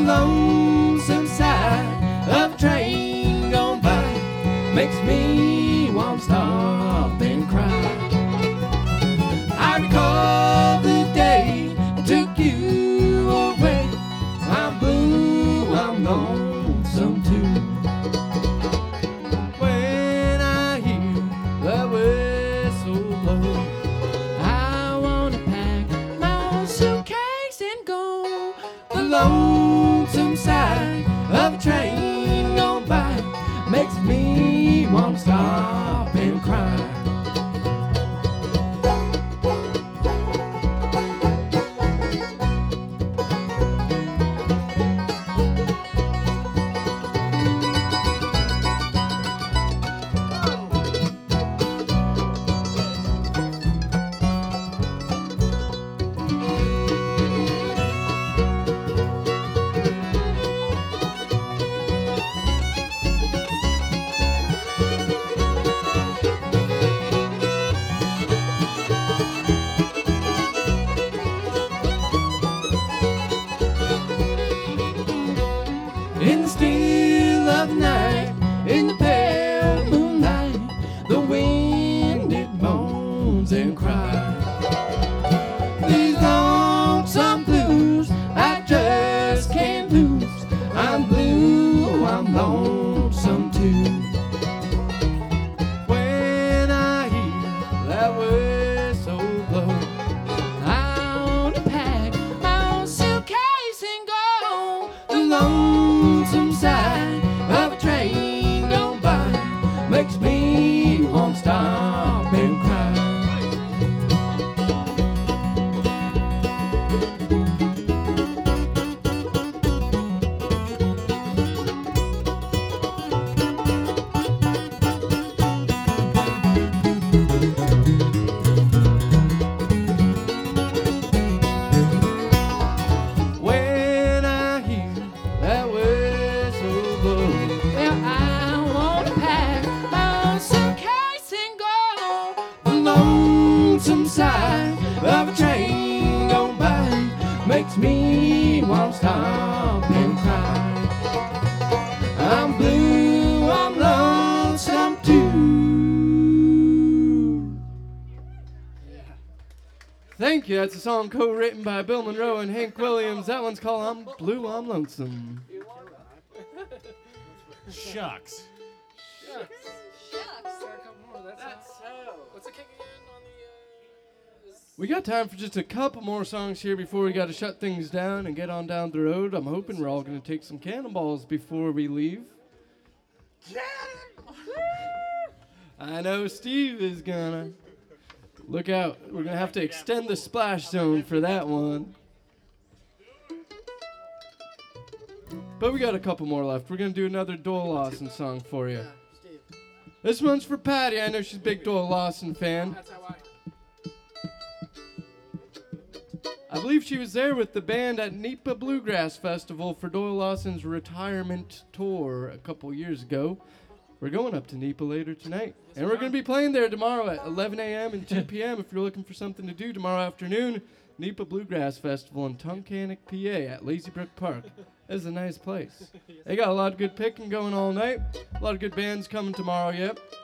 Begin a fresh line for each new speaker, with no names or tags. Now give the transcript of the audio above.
lonesome side of a train gone by makes me want to stop and cry. I recall the day I took you away. I'm blue, I'm lonesome too. When I hear the whistle blow, I wanna pack my suitcase and go. The lonesome side of a train gone by makes me want to stop and cry. In the still of the night, in the pale moonlight, the wind it moans and cries. These lonesome blues I just can't lose. I'm blue, I'm lonesome too. When I hear that whistle blow, I wanna pack my suitcase and go. The lonesome side of a train gone by makes me want to stop and cry. When I hear that whistle blow, well, I wanna pack my suitcase and go. The lonesome side of a train gone by makes me want to stop and cry. I'm blue, I'm lonesome too. Thank you. That's a song co-written by Bill Monroe and Hank Williams. That one's called I'm Blue, I'm Lonesome.
Shucks.
What's the kick again on the?
We got time for just a couple more songs here before we got to shut things down and get on down the road. I'm hoping we're all going to take some cannonballs before we leave. I know Steve is gonna. Look out. We're going to have to extend the splash zone for that one. But we got a couple more left. We're going to do another Doyle Lawson song for you.
Steve.
This one's for Patty. I know she's a big Doyle Lawson fan.
That's how I.
I believe she was there with the band at NEPA Bluegrass Festival for Doyle Lawson's retirement tour a couple years ago. We're going up to NEPA later tonight. And we're going to be playing there tomorrow at 11 a.m. and 2 p.m. if you're looking for something to do tomorrow afternoon. NEPA Bluegrass Festival in Tunkhannock, PA at Lazy Brook Park. It's a nice place. They got a lot of good picking going all night. A lot of good bands coming tomorrow, yep.